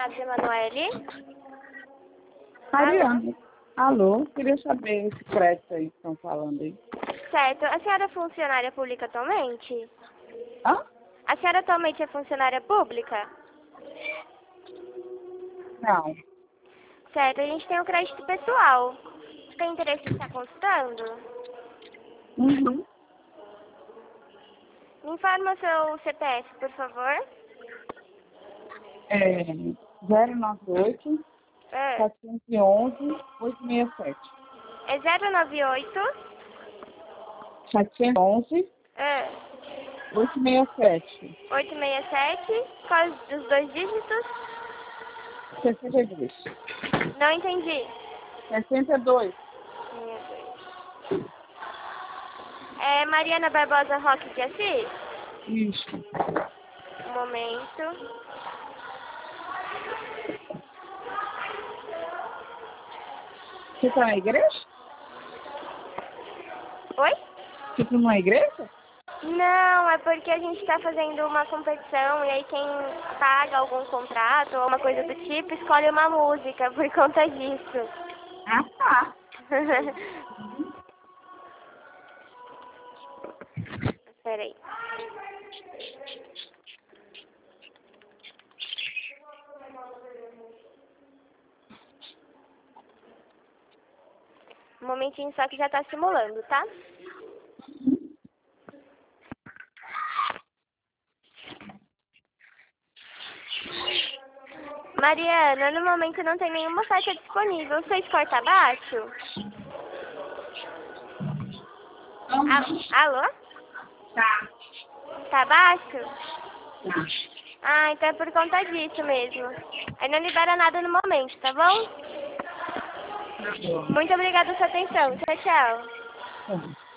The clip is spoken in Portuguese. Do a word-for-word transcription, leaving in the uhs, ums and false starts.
Márcia Emanuele. Mariana, alô, queria saber esse crédito aí que estão falando aí. Certo. A senhora é funcionária pública atualmente? Hã? A senhora atualmente é funcionária pública? Não. Certo, a gente tem o crédito pessoal. Você tem interesse em estar consultando? Uhum. Me informa o seu C P F, por favor. É zero nove oito, É, setecentos e onze, oitocentos e sessenta e sete. é zero nove oito. setecentos e onze, É, oitocentos e sessenta e sete. oito seis sete. Quais os dois dígitos? sessenta e dois. Não entendi. sessenta e dois. É Mariana Barbosa Roque de Assis? Isso. Um momento. Você está na igreja? Oi? Você está numa igreja? Não, é porque a gente está fazendo uma competição e aí quem paga algum contrato ou uma coisa do tipo escolhe uma música por conta disso. Ah, tá. Peraí. Um momentinho só que já tá simulando, tá? Mariana, no momento não tem nenhuma faixa disponível. Fez corta abaixo? A- Alô? Tá. Tá abaixo? Tá. Ah, então é por conta disso mesmo. Aí não libera nada no momento, tá bom? Tá bom. Muito obrigada pela sua atenção. Tchau, tchau. Tá bom.